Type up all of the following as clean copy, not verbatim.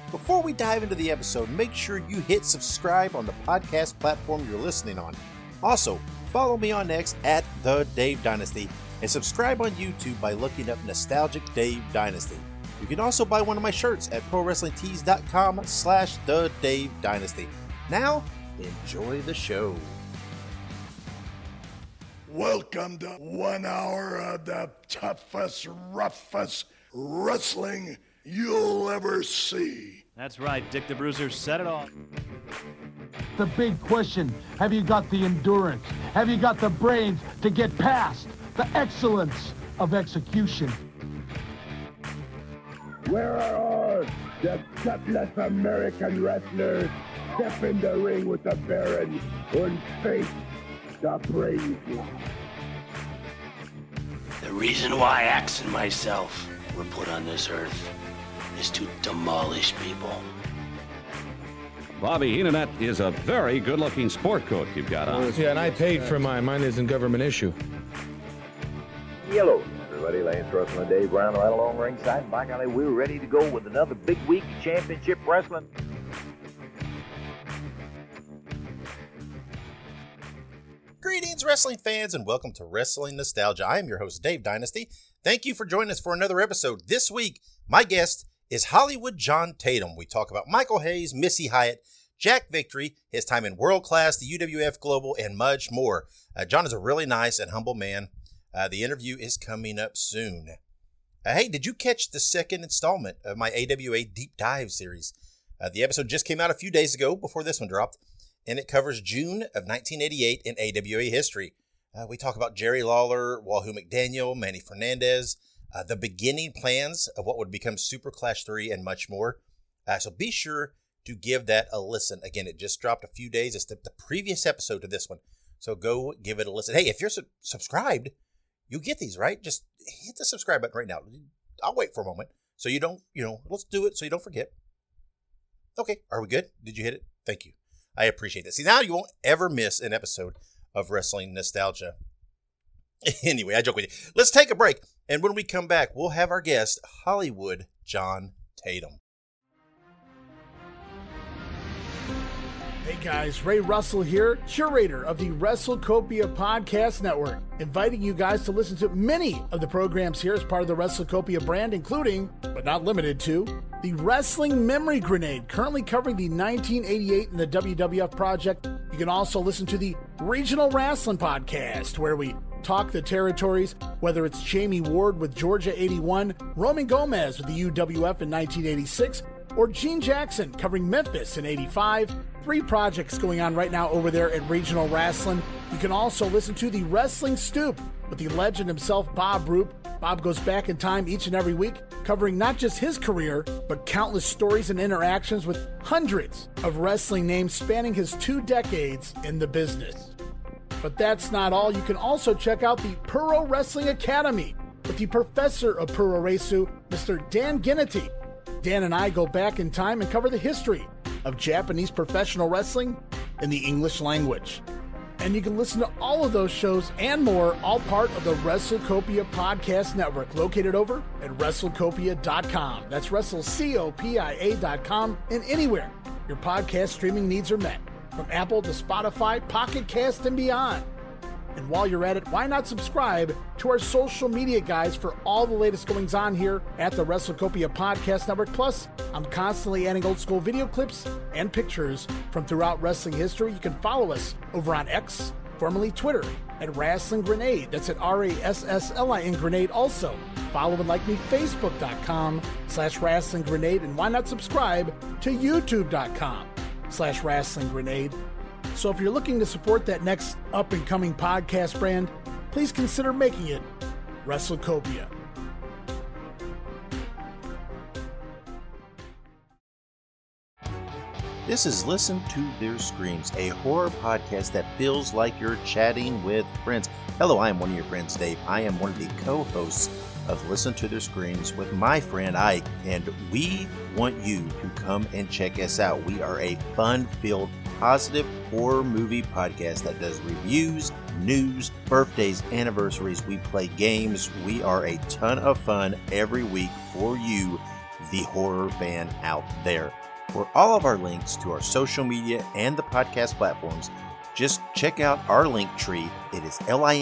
Before we dive into the episode, make sure you hit subscribe on the podcast platform you're listening on. Also, follow me on X at The Dave Dynasty and subscribe on YouTube by looking up Nostalgic Dave Dynasty. You can also buy one of my shirts at ProWrestlingTees.com/The Dave Dynasty. Now, enjoy the show. Welcome to 1 hour of the toughest, roughest wrestling you'll ever see. That's right, Dick the Bruiser said it all. The big question, have you got the endurance? Have you got the brains to get past the excellence of execution? Where are all the gutless American wrestlers? Step in the ring with the Baron and face the praise. The reason why Axe and myself were put on this earth is to demolish people. Bobby Heenan, is a very good-looking sport coat you've got on. Yeah, and I paid for mine. Mine isn't government issue. Hello, everybody. Lance Russell and Dave Brown right along ringside. And by golly, we're ready to go with another big week of championship wrestling. Greetings, wrestling fans, and welcome to Wrestling Nostalgia. I am your host, Dave Dynasty. Thank you for joining us for another episode. This week, my guest is Hollywood John Tatum. We talk about Michael Hayes, Missy Hyatt, Jack Victory, his time in World Class, the UWF Global, and much more. John is a really nice and humble man. The interview is coming up soon. Hey, did you catch the second installment of my AWA Deep Dive series? The episode just came out a few days ago before this one dropped, and it covers June of 1988 in AWA history. We talk about Jerry Lawler, Wahoo McDaniel, Manny Fernandez, the beginning plans of what would become Super Clash 3, and much more. So be sure to give that a listen. Again, it just dropped a few days. It's the previous episode to this one. So go give it a listen. Hey, if you're subscribed, you get these, right? Just hit the subscribe button right now. I'll wait for a moment so you don't, let's do it so you don't forget. Okay, are we good? Did you hit it? Thank you. I appreciate that. See, now you won't ever miss an episode of Wrestling Nostalgia. Anyway, I joke with you. Let's take a break. And when we come back, we'll have our guest, Hollywood John Tatum. Hey guys, Ray Russell here, curator of the WrestleCopia Podcast Network, inviting you guys to listen to many of the programs here as part of the WrestleCopia brand, including, but not limited to, the Wrestling Memory Grenade, currently covering the 1988 and the WWF project. You can also listen to the Regional Wrestling Podcast, where we talk the territories, whether it's Jamie Ward with Georgia 81, Roman Gomez with the UWF in 1986, or Gene Jackson covering Memphis in 85. 3 projects going on right now over there at Regional Wrestling. You can also listen to the Wrestling Stoop with the legend himself, Bob Roop. Bob goes back in time each and every week, covering not just his career, but countless stories and interactions with hundreds of wrestling names spanning his 2 decades in the business. But that's not all. You can also check out the Puro Wrestling Academy with the professor of Puro Resu, Mr. Dan Ginnity. Dan and I go back in time and cover the history of Japanese professional wrestling in the English language. And you can listen to all of those shows and more, all part of the WrestleCopia Podcast Network, located over at WrestleCopia.com. That's WrestleCopia.com, and anywhere your podcast streaming needs are met, from Apple to Spotify, Pocket Cast, and beyond. And while you're at it, why not subscribe to our social media guys for all the latest goings on here at the WrestleCopia Podcast Network. Plus, I'm constantly adding old school video clips and pictures from throughout wrestling history. You can follow us over on X, formerly Twitter, at Wrestling Grenade. That's at RASSLIN Grenade. Also, follow and like me, Facebook.com/Wrestling Grenade. And why not subscribe to YouTube.com/Wrestling Grenade. So if you're looking to support that next up-and-coming podcast brand, please consider making it WrestleCopia. This is Listen to Their Screams, a horror podcast that feels like you're chatting with friends. Hello, I am one of your friends, Dave. I am one of the co-hosts of Listen to Their Screams with my friend Ike, and we want you to come and check us out. We are a fun-filled, positive horror movie podcast that does reviews, news, birthdays, anniversaries. We play games. We are a ton of fun every week for you, the horror fan out there. For all of our links to our social media and the podcast platforms, just check out our link tree. It is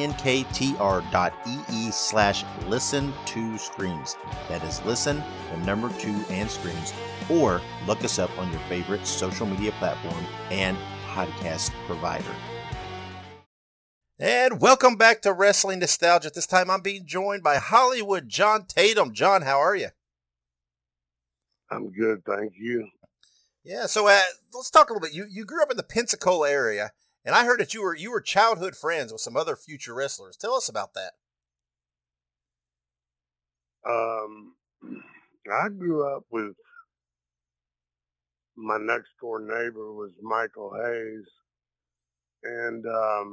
linktr.ee/listen2screams. That is listen, the number 2, and screams. Or look us up on your favorite social media platform and podcast provider. And welcome back to Wrestling Nostalgia. This time I'm being joined by Hollywood John Tatum. John, how are you? I'm good, thank you. Yeah, so let's talk a little bit. You grew up in the Pensacola area, and I heard that you were childhood friends with some other future wrestlers. Tell us about that. I grew up with my next door neighbor was Michael Hayes, and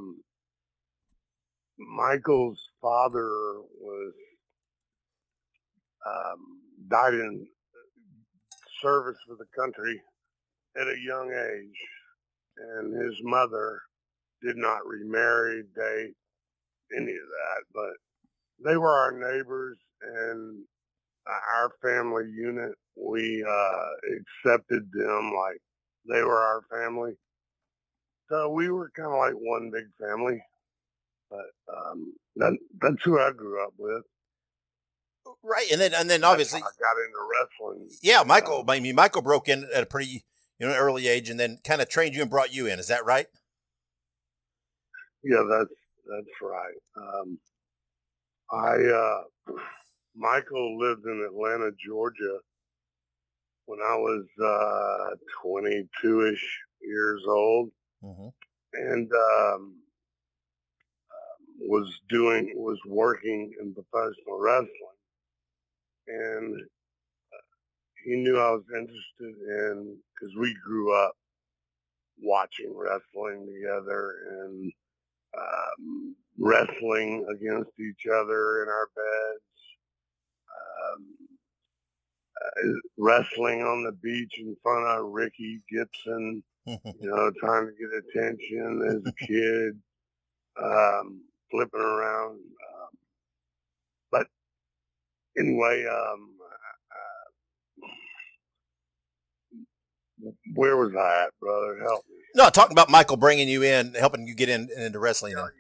Michael's father was died in service for the country at a young age, and his mother did not remarry, date, any of that, but they were our neighbors, and our family unit, we accepted them like they were our family. So we were kind of like one big family. But that's who I grew up with. Right, and then obviously I got into wrestling. Yeah, Michael. I mean, Michael broke in at a pretty early age, and then kind of trained you and brought you in. Is that right? Yeah, that's right. Michael lived in Atlanta, Georgia, when I was 22-ish years old, and was working in professional wrestling, and he knew I was interested in, because we grew up watching wrestling together and wrestling against each other in our beds, wrestling on the beach in front of Ricky Gibson, trying to get attention as a kid, flipping around. But anyway, where was I at, brother? Help me. No, talking about Michael bringing you in, helping you get into wrestling. Yeah.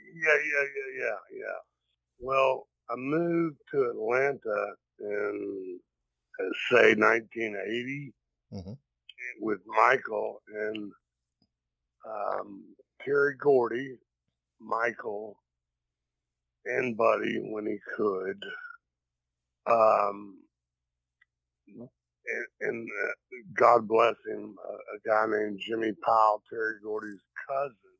Well, I moved to Atlanta in, say, 1980 with Michael, and Terry Gordy, Michael, and Buddy when he could. And God bless him, a guy named Jimmy Powell, Terry Gordy's cousin.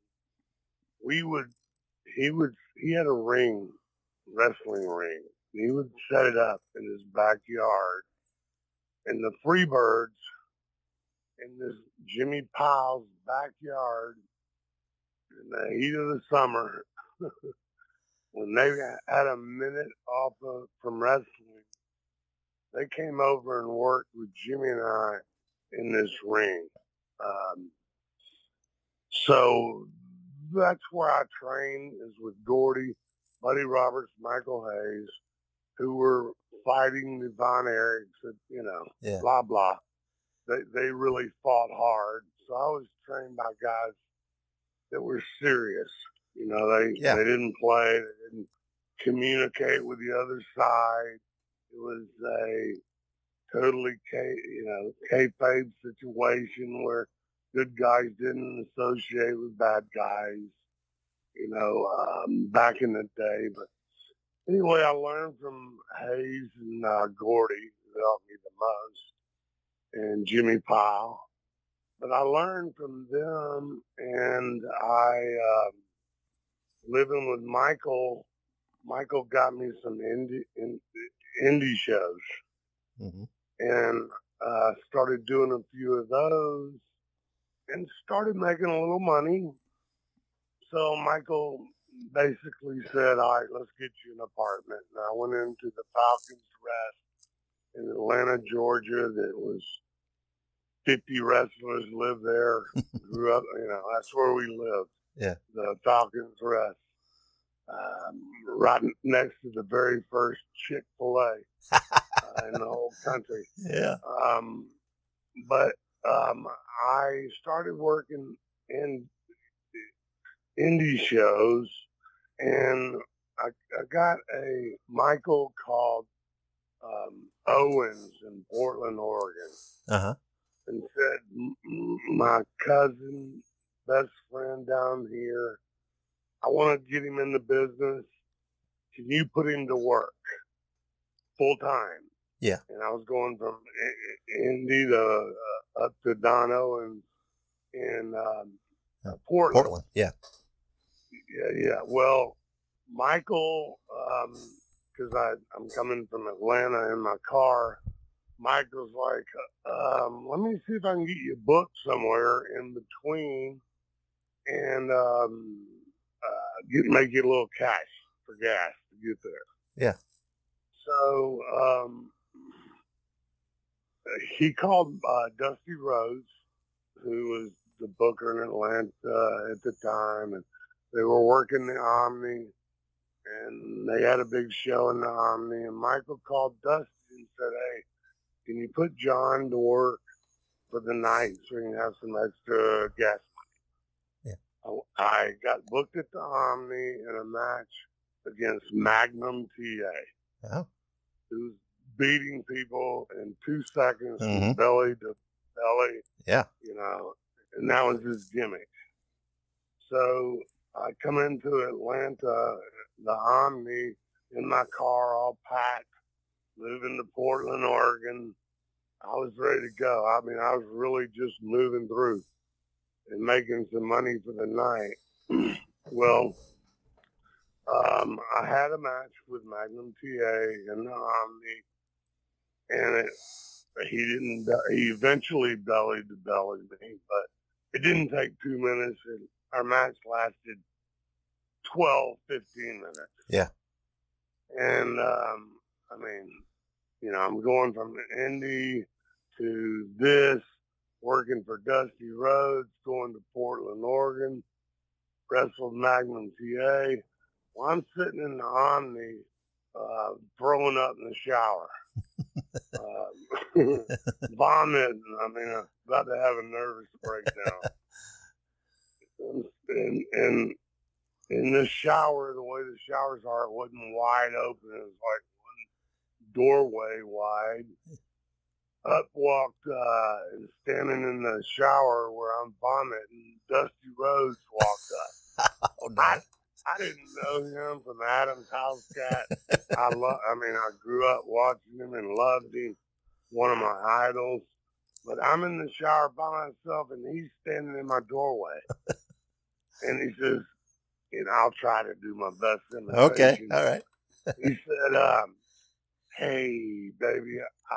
He had a ring, wrestling ring. He would set it up in his backyard, and the Freebirds in this Jimmy Powell's backyard in the heat of the summer, when they had a minute off from wrestling, they came over and worked with Jimmy and I in this ring. So that's where I trained, is with Gordy, Buddy Roberts, Michael Hayes, who were fighting the Von Erichs, blah, blah. They really fought hard. So I was trained by guys that were serious. They didn't play. They didn't communicate with the other side. It was a totally kayfabe situation where good guys didn't associate with bad guys, back in the day. But anyway, I learned from Hayes and Gordy, who helped me the most, and Jimmy Powell. But I learned from them, and living with Michael got me some indie shows, and started doing a few of those, and started making a little money. So Michael basically said, all right, let's get you an apartment. And I went into the Falcons Rest in Atlanta, Georgia. That was 50 wrestlers lived there. Grew up, that's where we lived. Yeah. The Falcons Rest. Right next to the very first Chick-fil-A. in the whole country. Yeah. But I started working in indie shows, and I got a Michael called Owens in Portland, Oregon. Uh-huh. And said, my cousin, best friend down here, I want to get him in the business. Can you put him to work full time? Yeah. And I was going from Indy to up to Don Owens in Portland. Portland, yeah. Yeah. Well, Michael, because I'm coming from Atlanta in my car, Michael's like, let me see if I can get you booked somewhere in between and make you a little cash for gas to get there. Yeah. So he called Dusty Rhodes, who was the booker in Atlanta at the time, and they were working the Omni, and they had a big show in the Omni, and Michael called Dusty and said, hey, can you put John to work for the night so we can have some extra gas money? Yeah. I got booked at the Omni in a match against Magnum TA. Oh. Who's beating people in 2 seconds from belly to belly. Yeah. You know, and that was his gimmick. So I come into Atlanta, the Omni, in my car all packed, moving to Portland, Oregon. I was ready to go. I mean, I was really just moving through and making some money for the night. Well, I had a match with Magnum TA in the Omni, and he eventually belly to belly me, but it didn't take 2 minutes, and our match lasted 12, 15 minutes. Yeah. And, I mean, you know, I'm going from Indy to this, working for Dusty Rhodes, going to Portland, Oregon, wrestled Magnum TA. Well, I'm sitting in the Omni, throwing up in the shower, vomiting. I mean, I'm about to have a nervous breakdown. and in the shower, the way the showers are, it wasn't wide open. It was like one doorway wide. Up walked, and standing in the shower where I'm vomiting, Dusty Rhodes walked up. Oh, no. I didn't know him from Adam's House Cat. I grew up watching him and loved him. One of my idols. But I'm in the shower by myself, and he's standing in my doorway. And he says, you know, I'll try to do my best imitation. Okay, all right. He said, hey, baby,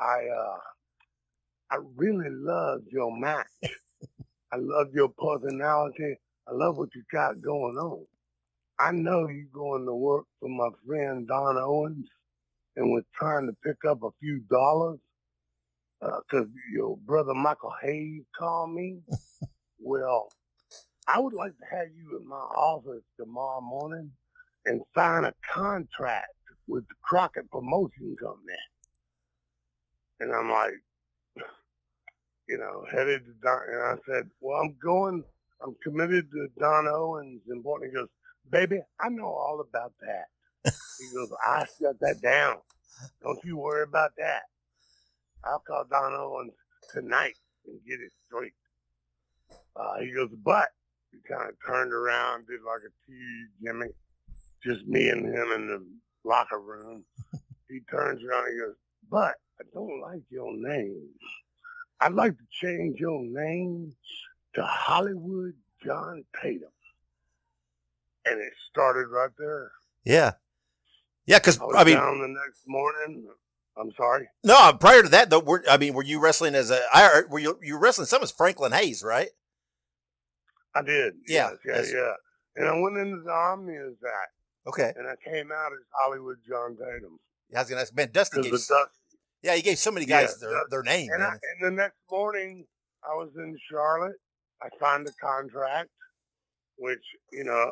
I really loved your match. I love your personality. I love what you got going on. I know you're going to work for my friend Don Owens and was trying to pick up a few dollars because your brother Michael Hayes called me. Well, I would like to have you in my office tomorrow morning and sign a contract with the Crockett Promotion Company. And I'm like, you know, headed to Don, and I said, well, I'm committed to Don Owens in Portland. He goes, baby, I know all about that. He goes, I shut that down. Don't you worry about that. I'll call Don Owens tonight and get it straight. He goes, but he kind of turned around, did like a TV gimmick, just me and him in the locker room. He turns around and he goes, but I don't like your name. I'd like to change your name to Hollywood John Tatum. And it started right there. Yeah. Yeah, because, I was down the next morning. I'm sorry? No, prior to that, though, were you wrestling were you wrestling some as Franklin Hayes, right? I did. Yeah. Yes, yeah. And I went into the Omni as that. Okay. And I came out as Hollywood John Tatum. Yeah, I was going to ask, man, Dusty gave... Yeah, he gave so many guys their name. And, man. And the next morning, I was in Charlotte. I signed a contract, which, you know,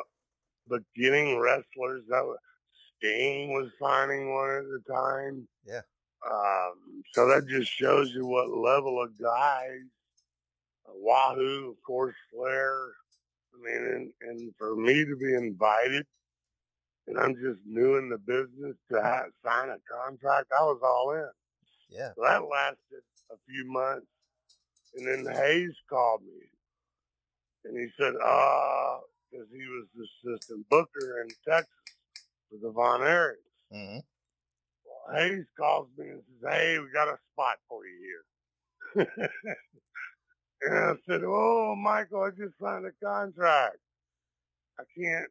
beginning wrestlers, Sting was signing one at the time. Yeah. So that just shows you what level of guys. Wahoo, of course, Flair. I mean, and for me to be invited, and I'm just new in the business to sign a contract, I was all in. Yeah. So that lasted a few months. And then Hayes called me. And he said, because he was the assistant booker in Texas for the Von Erichs. Mm-hmm. Well, Hayes calls me and says, hey, we got a spot for you here. And I said, oh, Michael, I just signed a contract. I can't,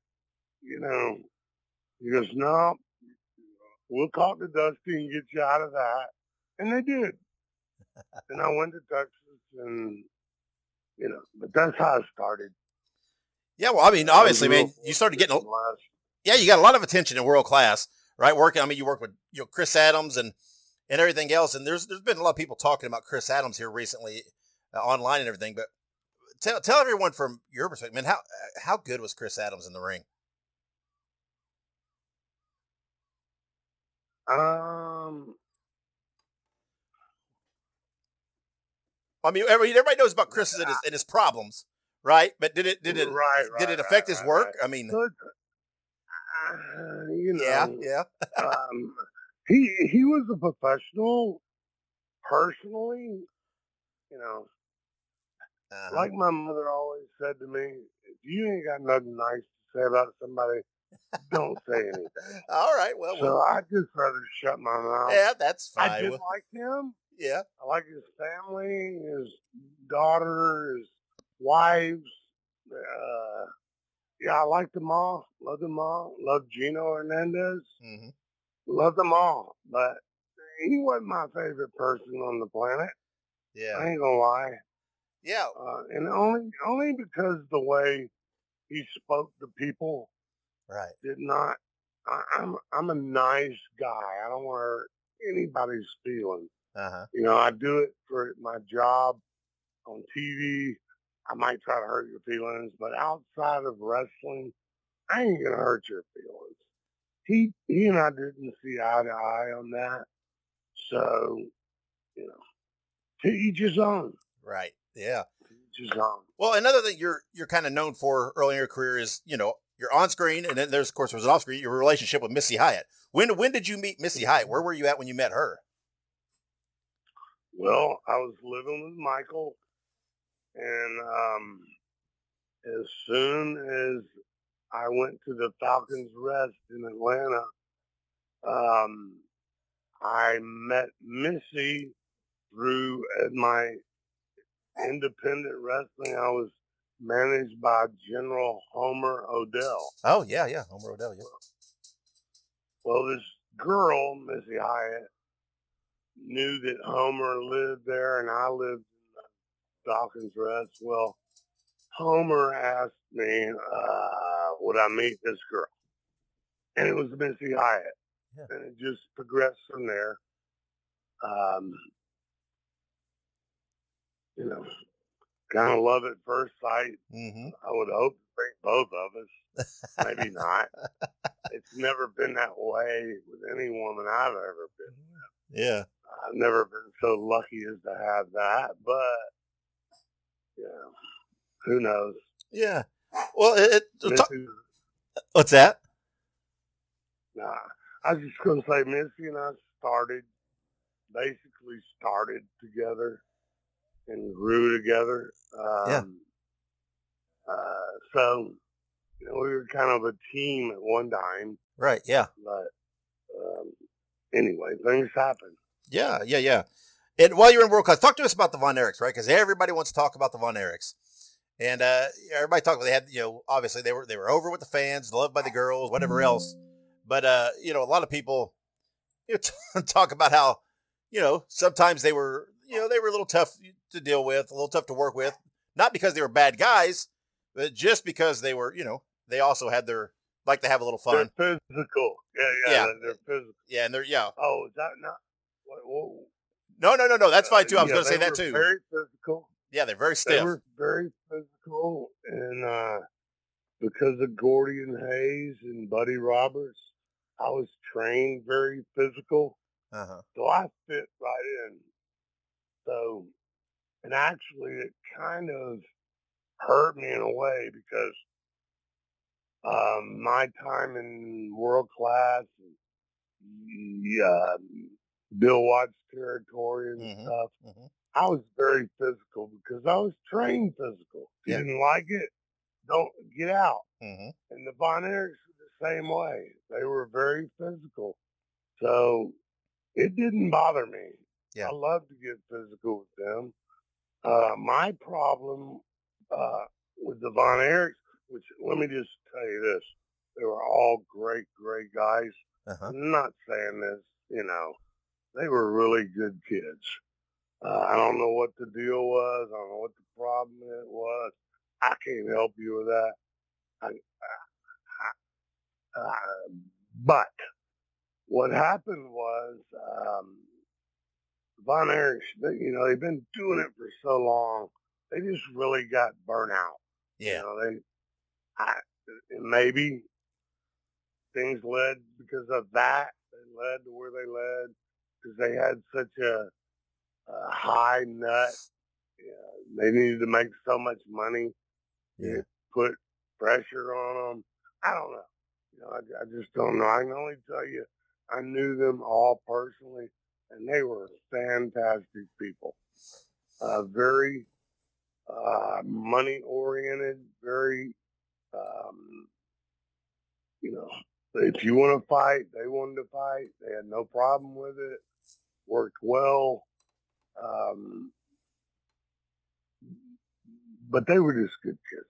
He goes, no, we'll talk to Dusty and get you out of that. And they did. And I went to Texas and, but that's how it started. Yeah, well, I mean, obviously, man, you started getting, you got a lot of attention in world class, right? You work with, Chris Adams and everything else. And there's been a lot of people talking about Chris Adams here recently online and everything, but tell everyone from your perspective, man, how good was Chris Adams in the ring? I mean, everybody knows about Chris and his problems, right? But did it affect his work? Right. I mean, yeah. He was a professional, personally, like my mother always said to me, if you ain't got nothing nice to say about somebody, don't say anything. All right, well. So I just rather shut my mouth. Yeah, that's fine. I did like him. Yeah. I like his family, his daughter, his wives. I liked them all. Loved them all. Loved Gino Hernandez. Mm-hmm. Loved them all. But he wasn't my favorite person on the planet. Yeah. I ain't gonna lie. Yeah. And only because the way he spoke to people. Right. Did not. I'm a nice guy. I don't want to hurt anybody's feelings. Uh-huh. I do it for my job on TV. I might try to hurt your feelings, but outside of wrestling, I ain't gonna hurt your feelings. He and I didn't see eye to eye on that. So, to each his own. Right. Yeah. To each his own. Well, another thing you're kind of known for early in your career is, you're on screen, and then there's an off screen, your relationship with Missy Hyatt. When did you meet Missy Hyatt? Where were you at when you met her? Well, I was living with Michael, and as soon as I went to the Falcons Rest in Atlanta, I met Missy through my independent wrestling. I was managed by General Homer Odell. Oh, yeah, Homer Odell, yeah. Well, this girl, Missy Hyatt, knew that Homer lived there and I lived in the Falcons Rest. Well, Homer asked me, would I meet this girl? And it was Missy Hyatt. Yeah. And it just progressed from there. Kind of love at first sight. Mm-hmm. I would hope to bring both of us. Maybe not. It's never been that way with any woman I've ever been with. Yeah. I've never been so lucky as to have that, but who knows? Yeah. Well, what's that? Nah, I was just going to say, Missy and I basically started together and grew together. So, we were kind of a team at one time. Right, yeah. But anyway, things happen. Yeah. And while you're in world class, talk to us about the Von Erichs, right? Because everybody wants to talk about the Von Erichs. And everybody talked about, they had, obviously they were over with the fans, loved by the girls, whatever else. But, a lot of people talk about how, sometimes they were a little tough to deal with, a little tough to work with. Not because they were bad guys, but just because they were, they also had like to have a little fun. They're physical. Yeah. They're physical. Yeah, and Oh, is that not? Whoa. No. That's fine too. I was going to say that too. Very physical. Yeah, they're very stiff. They were very physical, and because of Gordy and Hayes and Buddy Roberts, I was trained very physical. So I fit right in. So, and actually it kind of hurt me in a way because my time in world class, Bill Watts territory and stuff, I was very physical because I was trained physical. If you didn't like it, don't get out. And the Von Erichs were the same way. They were very physical. So it didn't bother me. I love to get physical with them. My problem with the Von Erichs, which let me just tell you this, they were all great, great guys. I'm not saying this, they were really good kids. I don't know what the deal was. I don't know what the problem it was. I can't help you with that. But what happened was Von Erichs, they've been doing it for so long. They just really got burnt out. Yeah. Maybe things led because of that. They led to where they led because they had such a high nut. They needed to make so much money. It put pressure on them. I don't know. I just don't know. I can only tell you I knew them all personally, and they were fantastic people. Very money-oriented, very, if you want to fight, they wanted to fight. They had no problem with it. Worked well. But they were just good kids.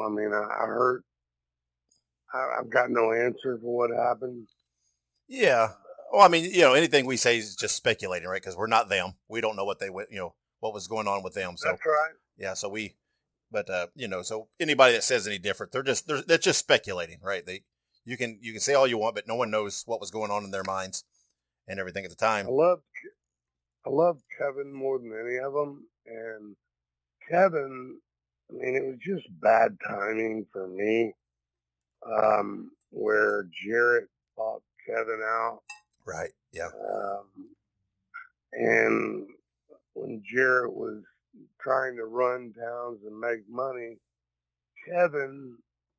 I've got no answer for what happened. Yeah. Well, anything we say is just speculating, right? Because we're not them. We don't know what what was going on with them. So that's right. Yeah. So so anybody that says any different, they're just speculating, right? You can say all you want, but no one knows what was going on in their minds and everything at the time. I love Kevin more than any of them, and Kevin, it was just bad timing for me, where Jarrett fought Kevin out. Right. Yeah. And when Jarrett was trying to run towns and make money, Kevin,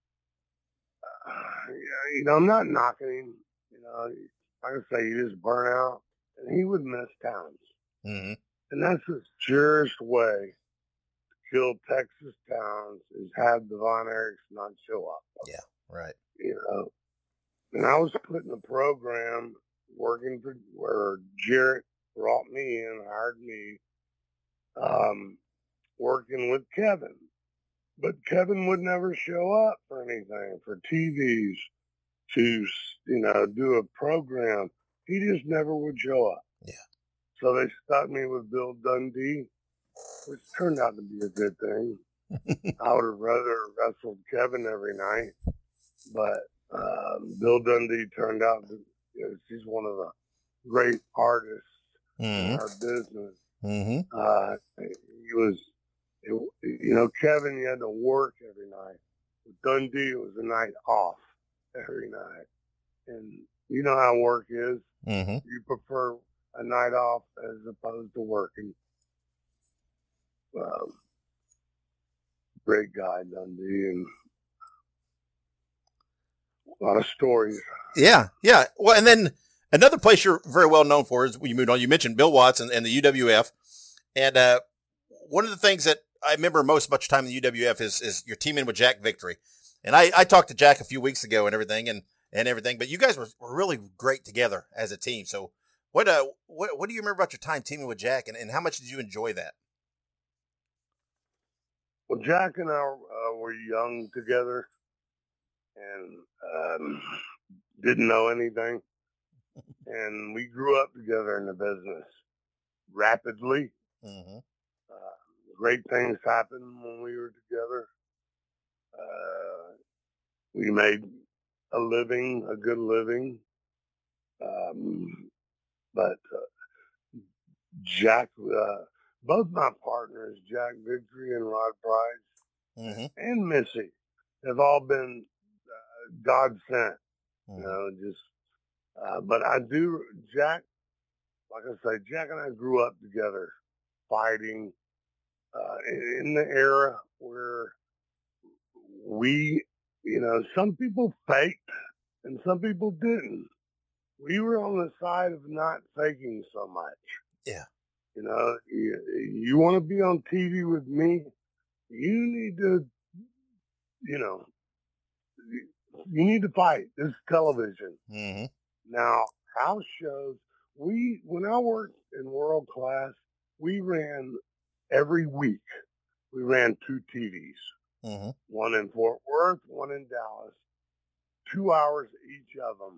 I'm not knocking him. Like I say, he just burnt out, and he would miss towns. And that's the surest way to kill Texas towns is have the Von Erichs not show up. Yeah, right. And I was putting a program working for where Jarrett brought me in, hired me, working with Kevin. But Kevin would never show up for anything, for TVs, to, do a program. He just never would show up. Yeah. So they stuck me with Bill Dundee, which turned out to be a good thing. I would have rather wrestled Kevin every night, but Bill Dundee turned out to, he's one of the great artists in our business. He was, Kevin, you had to work every night. With Dundee, it was a night off every night. And you know how work is. You prefer a night off as opposed to working. Great guy, Dundee, and a lot of stories. Yeah, yeah. Well, and then another place you're very well known for is when you moved on. You mentioned Bill Watts and the UWF, and one of the things that I remember most about your time in the UWF is your teaming with Jack Victory. And I talked to Jack a few weeks ago and everything, but you guys were really great together as a team. So what do you remember about your time teaming with Jack, and how much did you enjoy that? Well, Jack and I were young together and didn't know anything. And we grew up together in the business rapidly. Great things happened when we were together. We made a living, a good living. But Jack, both my partners, Jack Victory and Rod Price, and Missy, have all been God sent. But Jack like I say, Jack and I grew up together fighting in the era where we, some people faked and some people didn't. We were on the side of not faking so much. Yeah. You want to be on TV with me, you need to, you need to fight. This is television. Mm-hmm. Now, house shows, when I worked in World Class, we ran every week. We ran 2 TVs, mm-hmm. one in Fort Worth, one in Dallas, 2 hours each of them.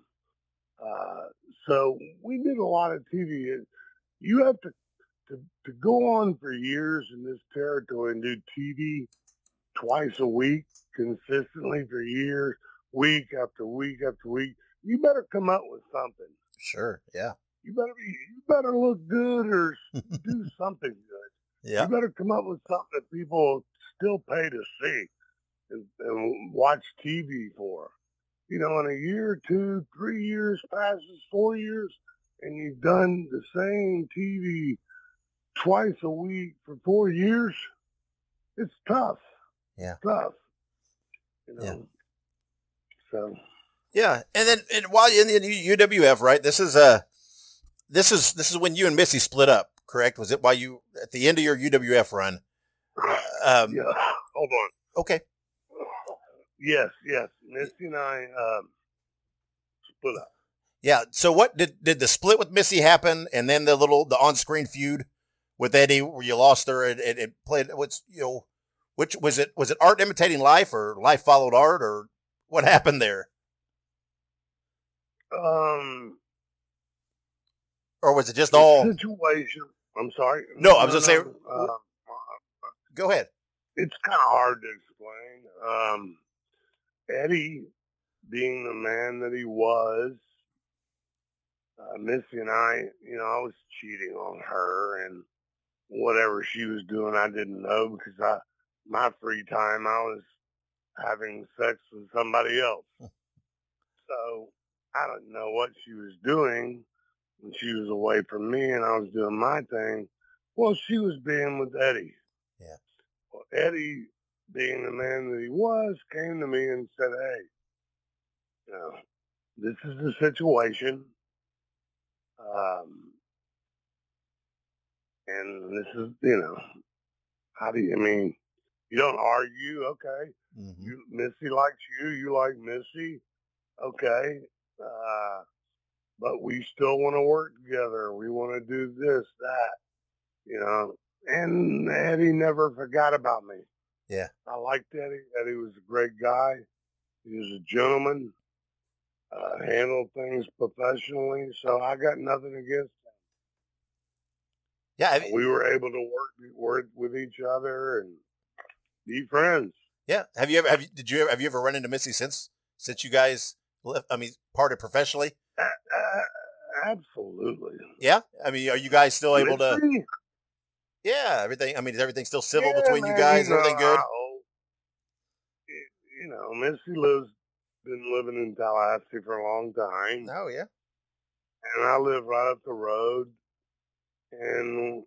So we did a lot of TV. You have to go on for years in this territory and do TV twice a week consistently for years, week after week after week. You better come up with something. Sure. Yeah. You better look good or do something good. Yeah. You better come up with something that people still pay to see and watch TV for. In a year, 2, 3 years passes, 4 years, and you've done the same TV twice a week for 4 years, it's tough. Yeah. It's tough. Yeah. So. Yeah, and while you're in the UWF, right? This is when you and Missy split up, correct? Was it while you at the end of your UWF run? Yeah. Hold on. Okay. Yes. Missy and I split up. Yeah. So what did the split with Missy happen, and then the on-screen feud with Eddie, where you lost her and played which was it? Was it art imitating life, or life followed art, or what happened there? Or was it just all situation? I'm sorry. No, I was just saying. Go ahead. It's kind of hard to explain. Eddie, being the man that he was, Missy and I was cheating on her, and whatever she was doing, I didn't know, because my free time, I was having sex with somebody else. So I don't know what she was doing when she was away from me and I was doing my thing. Well, she was being with Eddie. Yeah. Well, Eddie, being the man that he was, came to me and said, hey, this is the situation. And this is, how do you don't argue, okay. Mm-hmm. Missy likes you, you like Missy, okay. But we still want to work together. We want to do this, that, and Eddie never forgot about me. Yeah. I liked Eddie. Eddie was a great guy. He was a gentleman, handled things professionally. So I got nothing against him. Yeah. We were able to work with each other and be friends. Yeah. Have you ever run into Missy since you guys left? Parted professionally? Absolutely. Yeah. Are you guys still able to? Yeah. Everything. Is everything still civil between you guys? Everything good? Missy been living in Tallahassee for a long time. Oh yeah. And I live right up the road. And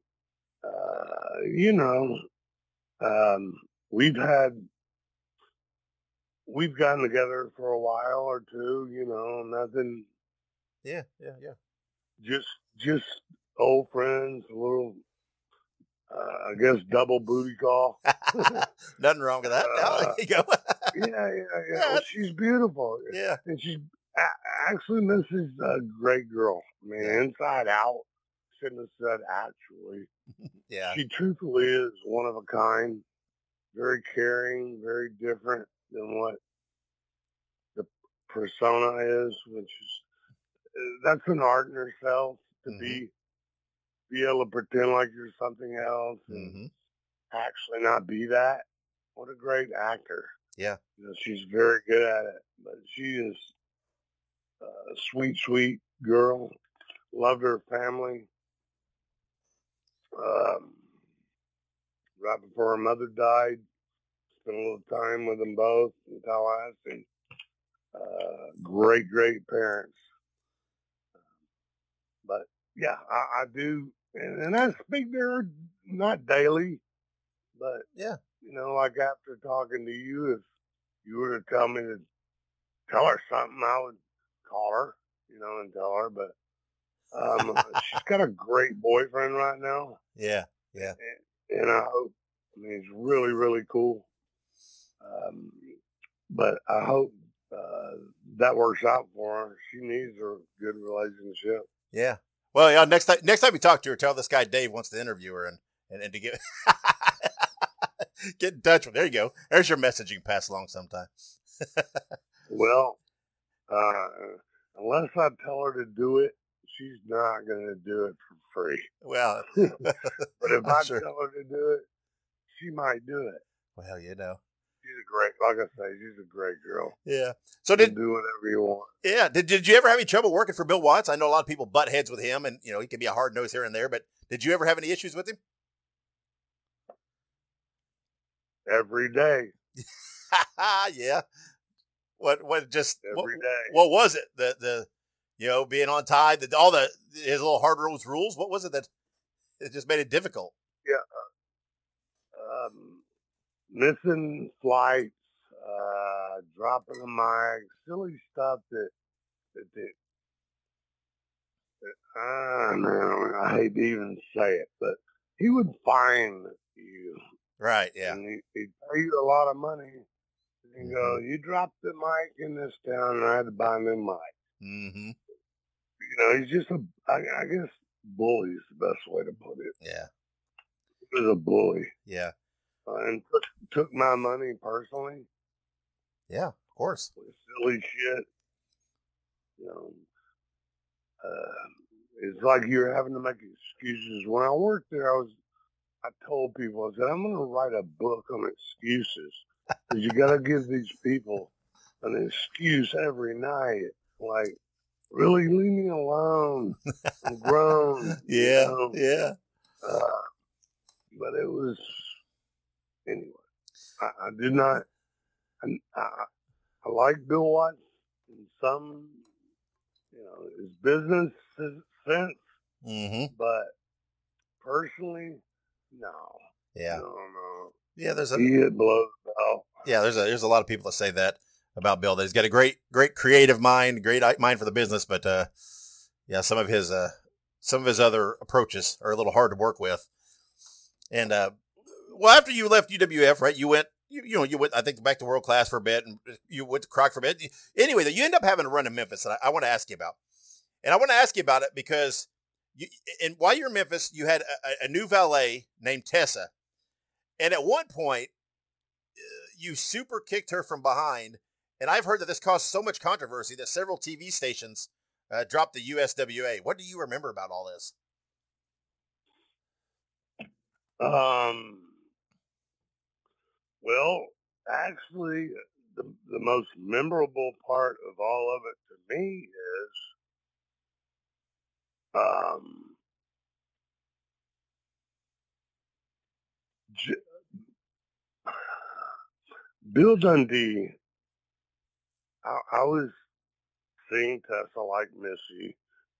we've gotten together for a while or two, nothing. Yeah. Just old friends, a little, I guess, double booty call. Nothing wrong with that. There you go. Yeah. Well, she's beautiful. Yeah. And she's actually, Missy's a great girl. Inside out. Shouldn't have said actually. Yeah. She truthfully is one of a kind, very caring, very different than what the persona is, which is, that's an art in herself, to be able to pretend like you're something else and actually not be that. What a great actor. Yeah. She's very good at it, but she is a sweet, sweet girl. Loved her family. Right before her mother died, spent a little time with them both in Tallahassee. Great parents. But, Yeah, I do. And I speak to her not daily, but, like after talking to you, if you were to tell me to tell her something, I would call her, and tell her. But she's got a great boyfriend right now. Yeah. And I hope, he's really, really cool. But I hope that works out for her. She needs a good relationship. Yeah. Well, yeah. Next time we talk to her, tell this guy Dave wants to interview her and to get get in touch with. There you go. There's your messaging pass along sometime. Well, unless I tell her to do it, she's not going to do it for free. Well, but if I tell her to do it, she might do it. Well, she's like I say, she's a great girl. Yeah. So do whatever you want. Yeah. Did you ever have any trouble working for Bill Watts? I know a lot of people butt heads with him, and he can be a hard nose here and there. But did you ever have any issues with him? Every day. Yeah. What just every day? What was it? The being on time, his little hard rules. What was it that it just made it difficult? Yeah. Missing flights, dropping a mic, silly stuff that I hate to even say it, but he would fine you. Right, yeah. And he'd pay you a lot of money. And go, you dropped the mic in this town, and I had to buy a new mic. Mm-hmm. He's just I guess bully is the best way to put it. Yeah. He was a bully. Yeah. And took my money personally. Yeah, of course. Silly shit. It's like you're having to make excuses. When I worked there, I told people, I said, I'm going to write a book on excuses. Because you got to give these people an excuse every night. Like, really, leave me alone. I'm grown. Yeah, yeah. But it was, anyway, I did not, I like Bill Watts in some, his business sense. Mm-hmm. But personally, no. Yeah. No. Yeah, he blows out. Yeah, there's a lot of people that say that about Bill, that he's got a great creative mind, great mind for the business, but some of his other approaches are a little hard to work with. And after you left UWF, right, you went I think back to World Class for a bit, and you went to Croc for a bit. Anyway, you end up having a run in Memphis that I want to ask you about. And I want to ask you about it because while you're in Memphis, you had a new valet named Tessa. And at one point, you super kicked her from behind. And I've heard that this caused so much controversy that several TV stations dropped the USWA. What do you remember about all this? Well, actually, the most memorable part of all of it to me is Bill Dundee. I was seeing Tessa like Missy,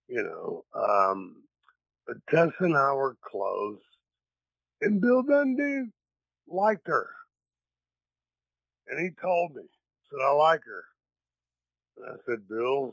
but Tessa and I were close, and Bill Dundee liked her. And he told me, said, I like her. And I said, Bill,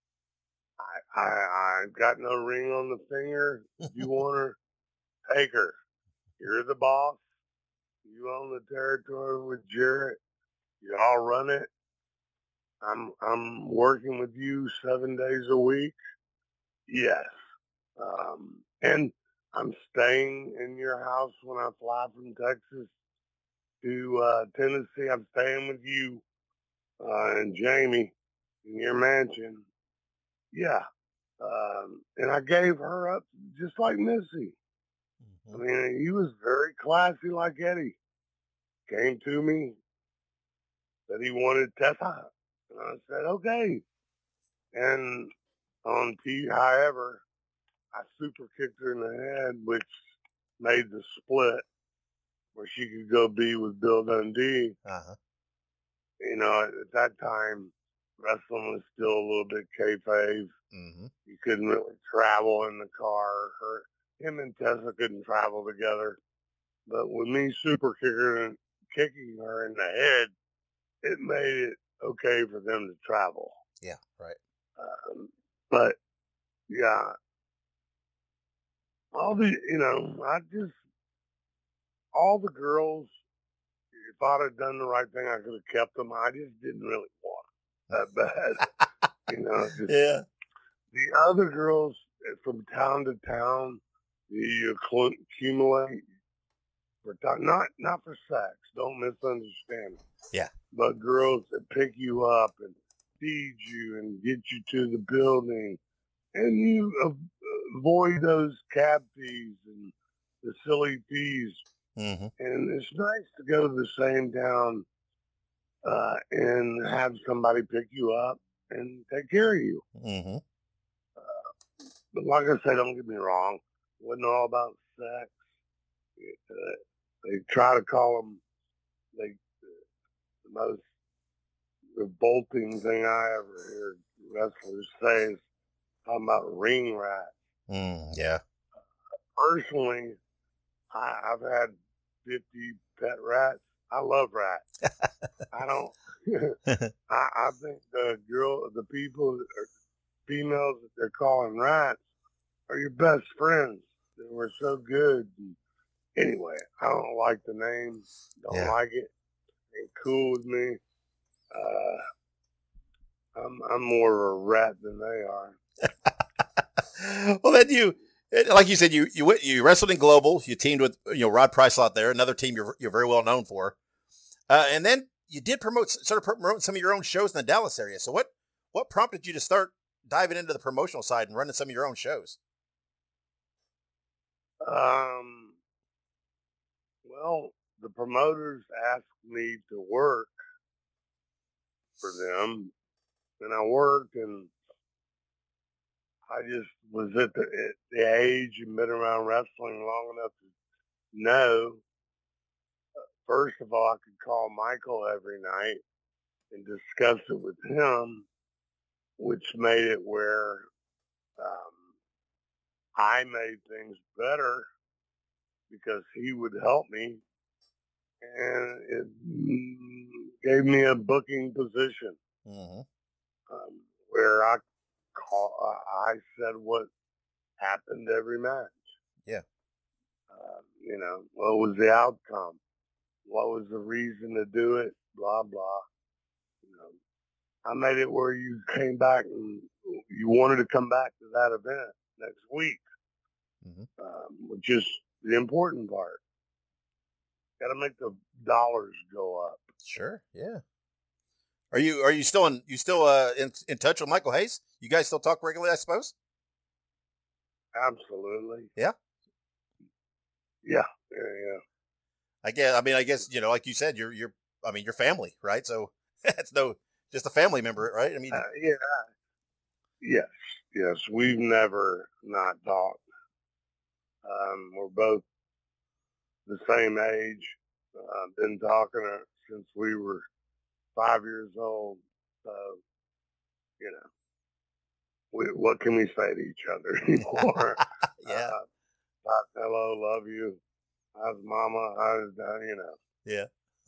I got no ring on the finger. If you want her, take her. You're the boss. You own the territory with Jarrett. You all run it. I'm working with you 7 days a week. Yes. And I'm staying in your house when I fly from Texas to Tennessee. I'm staying with you and Jamie in your mansion. Yeah. And I gave her up just like Missy. Mm-hmm. I mean, he was very classy like Eddie. Came to me, said he wanted Tessa. And I said, okay. And on however, I super kicked her in the head, which made the split where she could go be with Bill Dundee. Uh-huh. At that time, wrestling was still a little bit kayfabe. Mm-hmm. You couldn't really travel in the car. Him and Tessa couldn't travel together. But with me super kicking her in the head, it made it okay for them to travel. Yeah, right. But yeah, all the girls. If I'd have done the right thing, I could have kept them. I just didn't really want them that bad. Yeah. The other girls from town to town, you accumulate for time, not for sex. Don't misunderstand. Yeah. But girls that pick you up and feed you and get you to the building, and you avoid those cab fees and the silly fees. Mm-hmm. And it's nice to go to the same town and have somebody pick you up and take care of you. Mm-hmm. But like I said, don't get me wrong, it wasn't all about sex. They try to call them the most revolting thing I ever heard wrestlers say is talking about ring rats. Yeah. Personally, I've had 50 pet rats. I love rats. I don't. I think the people, or females that they're calling rats, are your best friends. They were so good. And anyway, I don't like the name. Don't like it. Ain't cool with me. I'm more of a rat than they are. Well, then like you said, you wrestled in Global. You teamed with Rod Pricelot there, another team you're very well known for. And then you did promote some of your own shows in the Dallas area. So what prompted you to start diving into the promotional side and running some of your own shows? Well, the promoters asked me to work for them, and I worked, and I just was at the age and been around wrestling long enough to know. First of all, I could call Michael every night and discuss it with him, which made it where I made things better because he would help me, and it gave me a booking position where I said what happened every match. Yeah. What was the outcome? What was the reason to do it? Blah, blah. I made it where you came back and you wanted to come back to that event next week, which is the important part. Got to make the dollars go up. Sure. Yeah. Are you still in touch with Michael Hayes? You guys still talk regularly, I suppose? Absolutely. Yeah. Yeah. I guess like you said, you're family, right? So it's just a family member, right? I mean, yes. We've never not talked. We're both the same age. Been talking since we were 5 years old. So, what can we say to each other anymore? Yeah. Hello, love you. How's mama? How's Yeah.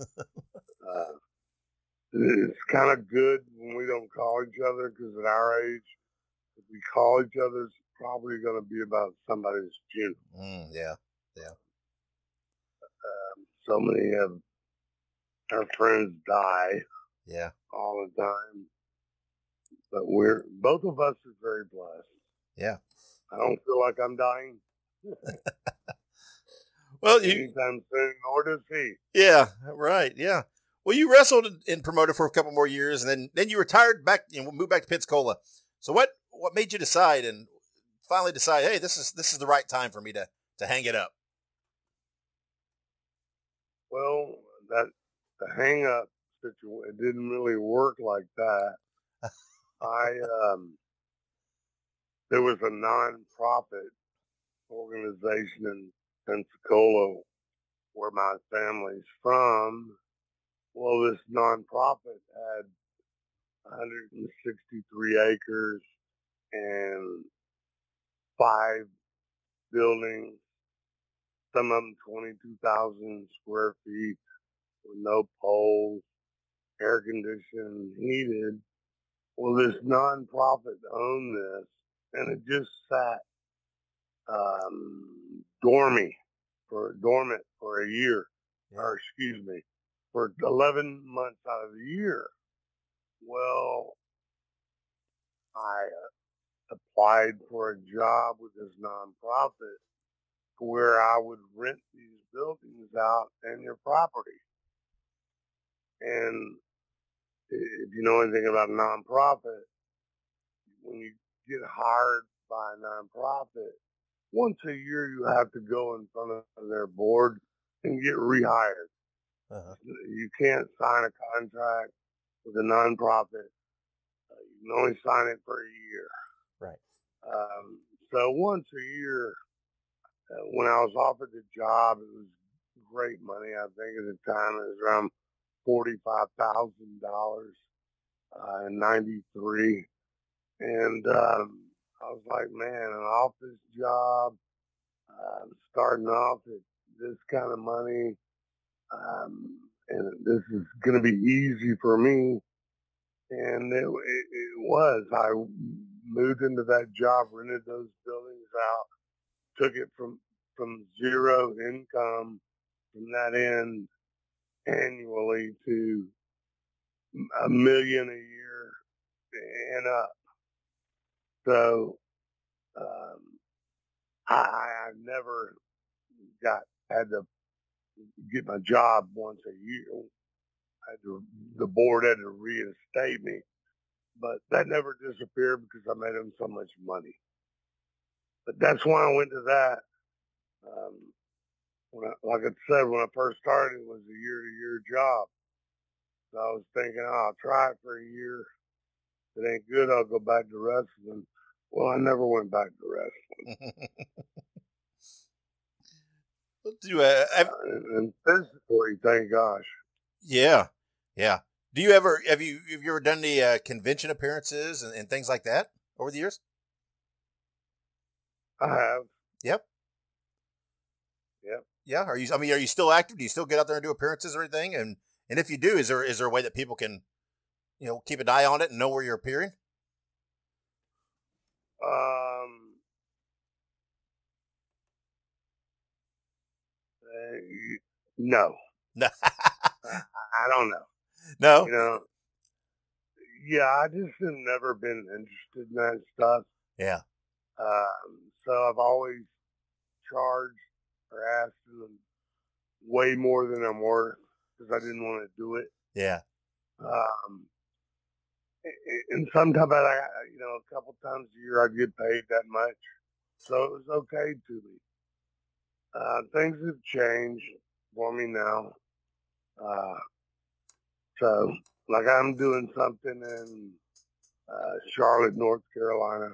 It's kind of good when we don't call each other because at our age, if we call each other, it's probably going to be about somebody's funeral. Yeah. So many of our friends die. Yeah. All the time. But both of us are very blessed. Yeah. I don't feel like I'm dying. Well, anytime soon, nor does he. Yeah, right. Yeah. Well, you wrestled and promoted for a couple more years, and then you retired back and moved back to Pensacola. So what made you decide and finally decide, hey, this is the right time for me to hang it up? Well, the hang up situation, it didn't really work like that. There was a non-profit organization in Pensacola where my family's from. Well, this non-profit had 163 acres and 5 buildings, some of them 22,000 square feet with no poles, air conditioned, heated. Well, this nonprofit owned this, and it just sat dormant for a year, or excuse me, for 11 months out of the year. Well, I applied for a job with this nonprofit where I would rent these buildings out and their property. And if you know anything about a nonprofit, when you get hired by a nonprofit, once a year you have to go in front of their board and get rehired. Uh-huh. You can't sign a contract with a nonprofit. You can only sign it for a year. Right. So once a year, when I was offered the job, it was great money. I think at the time it was around $45,000 in '93. And I was like, man, an office job, starting off at this kind of money, and this is going to be easy for me. And it was. I moved into that job, rented those buildings out, took it from zero income from that end annually to $1 million a year and up. So I never had to get my job once a year. The board had to reinstate me, but that never disappeared because I made them so much money. But that's why I went to that. Like I said, when I first started, it was a year-to-year job. So I was thinking, I'll try it for a year. If it ain't good, I'll go back to wrestling. Well, I never went back to wrestling. And physically, thank gosh. Yeah. Do you ever have you ever done any convention appearances and things like that over the years? I have. Yep. Yeah. Are you still active? Do you still get out there and do appearances or anything? And if you do, is there a way that people can, keep an eye on it and know where you're appearing? No. I don't know. No. Yeah, I just have never been interested in that stuff. Yeah. So I've always charged or asked them way more than I'm worth because I didn't want to do it. Yeah. And sometimes a couple times a year I'd get paid that much. So it was okay to me. Things have changed for me now. So, like I'm doing something in Charlotte, North Carolina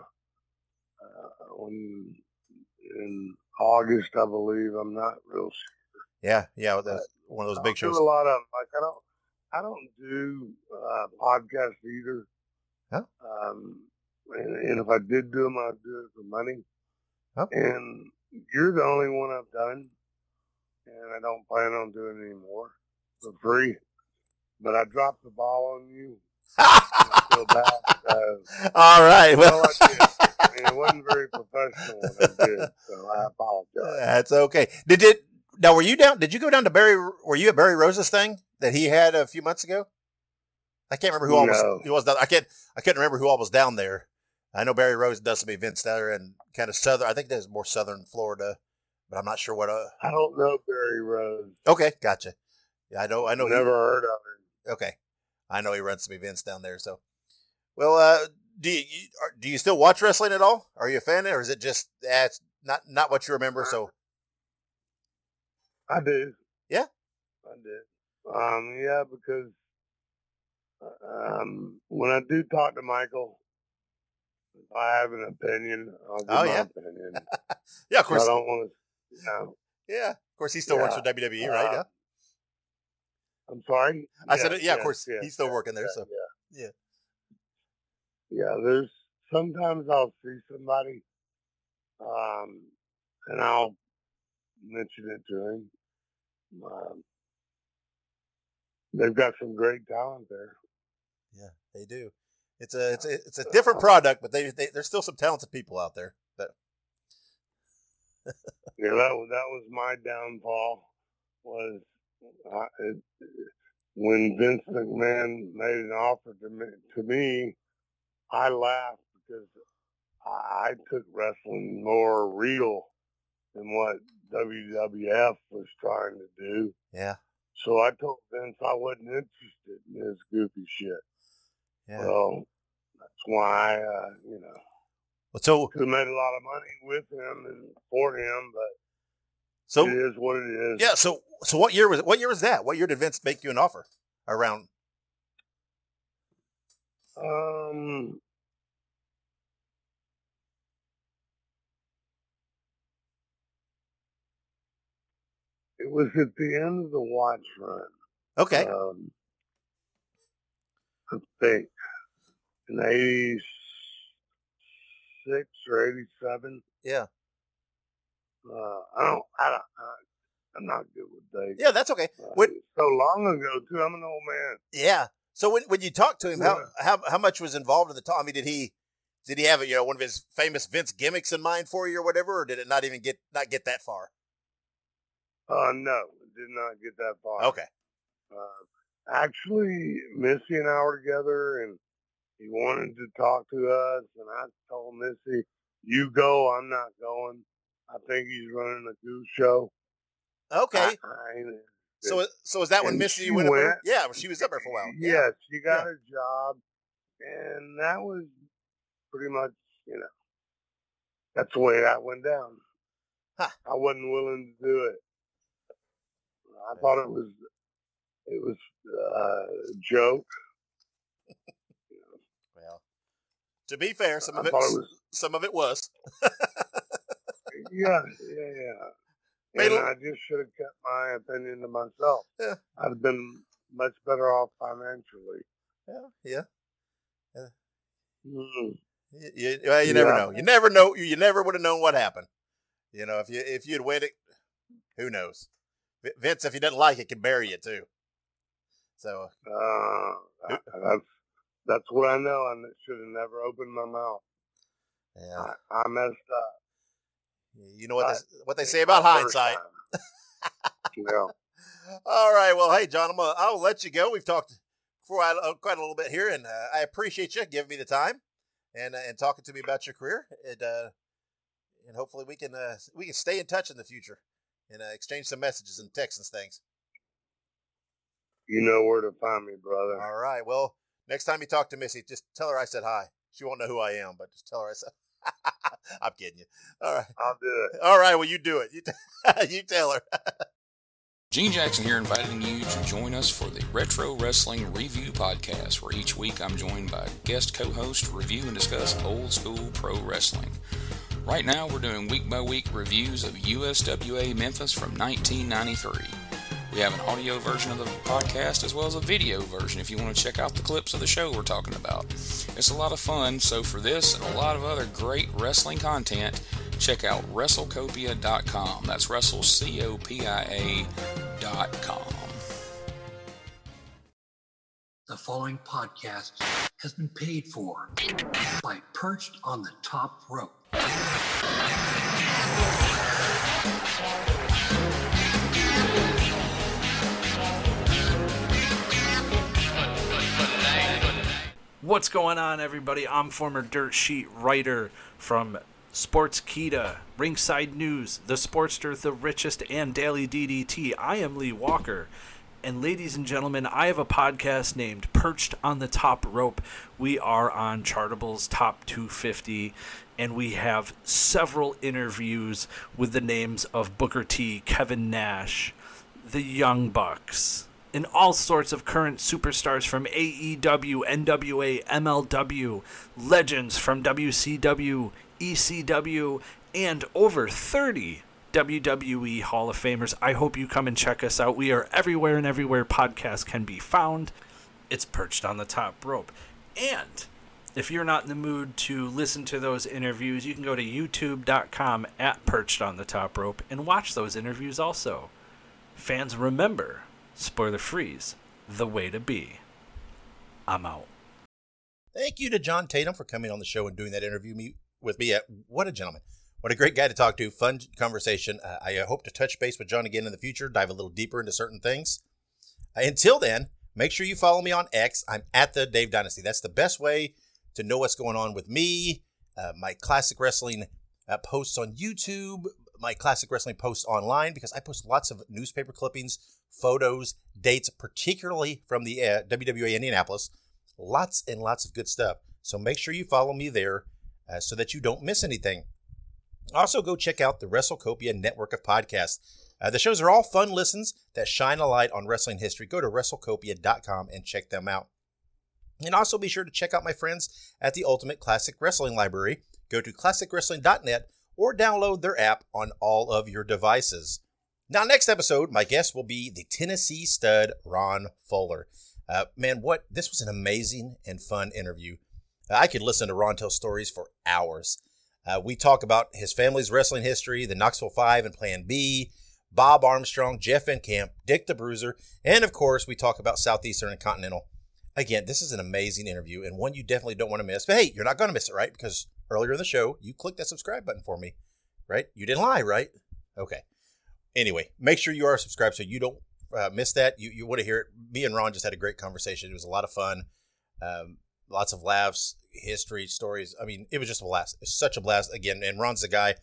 in August, I believe. I'm not real sure. Yeah, that's one of those big shows. I do a lot of I don't do podcasts either. Huh? And if I did do them, I'd do it for money. Huh? And you're the only one I've done, and I don't plan on doing any more for free. But I dropped the ball on you. I feel bad. All right. Well, I did. It wasn't very professional when I did, so I apologize. That's okay. Were you down? Did you go down to were you at Barry Rose's thing that he had a few months ago? I can't remember who all was down. I can't remember who all was down there. I know Barry Rose does some events there and kind of southern. I think there's more southern Florida, but I'm not sure what. I don't know Barry Rose. Okay, gotcha. Yeah, I know. Never heard of him. Okay, I know he runs some events down there. So, well, do you still watch wrestling at all? Are you a fan, or is it just it's not what you remember? So, I do. Yeah, I did. Yeah, because when I do talk to Michael, if I have an opinion, I'll give my opinion. Yeah, of course. I don't want to. Yeah, of course. He still works for WWE, right? Yeah. I'm sorry. I said, of course, he's still working there. So, yeah. Yeah, there's sometimes I'll see somebody, and I'll mention it to him. They've got some great talent there. Yeah, they do. It's a different product, but there's still some talented people out there. Yeah, that was my downfall. Was when Vince McMahon made an offer to me, I laughed because I took wrestling more real than what WWF was trying to do. Yeah. So I told Vince I wasn't interested in his goofy shit. Yeah. Well, that's why, So could have made a lot of money with him and for him, but so it is what it is. Yeah. So what year was that? What year did Vince make you an offer? Around. It was at the end of the watch run. Okay. I think in 86 or 87. Yeah. I'm not good with dates. Yeah, that's okay. So long ago too. I'm an old man. Yeah. So when you talked to him, how much was involved in the talk? I mean, did he have one of his famous Vince gimmicks in mind for you or whatever, or did it not even get that far? No, it did not get that far. Okay. Actually, Missy and I were together, and he wanted to talk to us, and I told Missy, "You go, I'm not going. I think he's running a goose show." Okay. So is that when Missy went? Yeah, she was up there for a while. Yeah, she got a job, and that was pretty much, that's the way that went down. Huh. I wasn't willing to do it. I thought it was a joke. Well, to be fair, some of it was. Yeah. And I just should have kept my opinion to myself. Yeah. I'd have been much better off financially. Yeah. Mm-hmm. You never know. You never know. You never would have known what happened. If you'd waited, who knows? Vince, if he doesn't like it, can bury you too. So that's what I know. I should have never opened my mouth. Yeah, I messed up. You know what they say about hindsight. Yeah. All right. Well, hey, John, I'll let you go. We've talked for quite a little bit here, and I appreciate you giving me the time and talking to me about your career. And hopefully we can stay in touch in the future and exchange some messages and texts and things. You know where to find me, brother. All right. Well, next time you talk to Missy, just tell her I said hi. She won't know who I am, but just tell her I said. I'm kidding you. All right. I'll do it. All right. Well, you do it. You tell her. Gene Jackson here, inviting you to join us for the Retro Wrestling Review Podcast, where each week I'm joined by guest co-host to review and discuss old school pro wrestling. Right now, we're doing week-by-week reviews of USWA Memphis from 1993. We have an audio version of the podcast as well as a video version if you want to check out the clips of the show we're talking about. It's a lot of fun, so for this and a lot of other great wrestling content, check out WrestleCopia.com. That's WrestleCopia.com. The following podcast has been paid for by Perched on the Top Rope. What's going on, everybody? I'm former Dirt Sheet writer from Sportskeeda, Ringside News, The Sportster, The Richest, and Daily DDT. I am Lee Walker. And ladies and gentlemen, I have a podcast named Perched on the Top Rope. We are on Chartable's Top 250, and we have several interviews with the names of Booker T, Kevin Nash, the Young Bucks, and all sorts of current superstars from AEW, NWA, MLW, legends from WCW, ECW, and over 30 WWE Hall of Famers. I hope you come and check us out. We are everywhere and everywhere podcasts can be found. It's Perched on the Top Rope. And if you're not in the mood to listen to those interviews, you can go to youtube.com/PerchedOnTheTopRope and watch those interviews also. Fans, remember, spoiler freeze, the way to be. I'm out. Thank you to John Tatum for coming on the show and doing that interview with me. What a gentleman. What a great guy to talk to. Fun conversation. I hope to touch base with John again in the future, dive a little deeper into certain things. Until then, make sure you follow me on X. I'm at the Dave Dynasty. That's the best way to know what's going on with me, my classic wrestling posts on YouTube, my classic wrestling posts online, because I post lots of newspaper clippings, photos, dates, particularly from the WWA Indianapolis. Lots and lots of good stuff. So make sure you follow me there so that you don't miss anything. Also, go check out the WrestleCopia network of podcasts. The shows are all fun listens that shine a light on wrestling history. Go to WrestleCopia.com and check them out. And also be sure to check out my friends at the Ultimate Classic Wrestling Library. Go to ClassicWrestling.net or download their app on all of your devices. Now, next episode, my guest will be the Tennessee stud, Ron Fuller. This was an amazing and fun interview. I could listen to Ron tell stories for hours. We talk about his family's wrestling history, the Knoxville 5 and Plan B, Bob Armstrong, Jeff Van Camp, Dick the Bruiser, and of course, we talk about Southeastern and Continental. Again, this is an amazing interview and one you definitely don't want to miss. But hey, you're not going to miss it, right? Because earlier in the show, you clicked that subscribe button for me, right? You didn't lie, right? Okay. Anyway, make sure you are subscribed so you don't miss that. You want to hear it. Me and Ron just had a great conversation. It was a lot of fun. Lots of laughs, history, stories. I mean, it was just a blast. It's such a blast. Again, and Ron's the guy.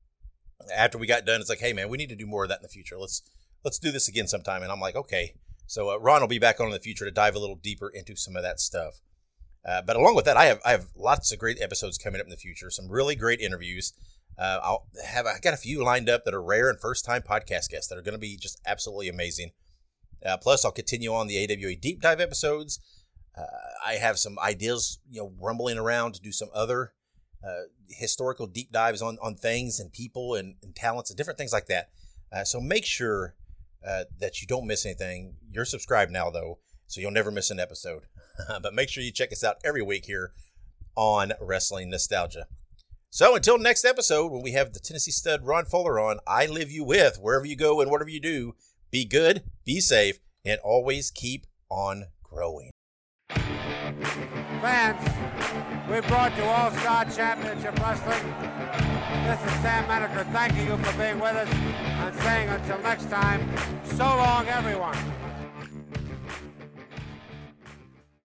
After we got done, it's like, hey, man, we need to do more of that in the future. Let's do this again sometime. And I'm like, okay. So Ron will be back on in the future to dive a little deeper into some of that stuff. But along with that, I have lots of great episodes coming up in the future. Some really great interviews. I got a few lined up that are rare and first-time podcast guests that are going to be just absolutely amazing. Plus, I'll continue on the AWA Deep Dive episodes. I have some ideas, rumbling around to do some other historical deep dives on things and people and talents and different things like that. So make sure that you don't miss anything. You're subscribed now, though, so you'll never miss an episode. But make sure you check us out every week here on Wrestling Nostalgia. So until next episode, when we have the Tennessee stud Ron Fuller on, I leave you with, wherever you go and whatever you do, be good, be safe, and always keep on growing. Fans, we brought you All-Star Championship Wrestling. This is Sam Menaker thanking you for being with us and saying until next time, so long everyone.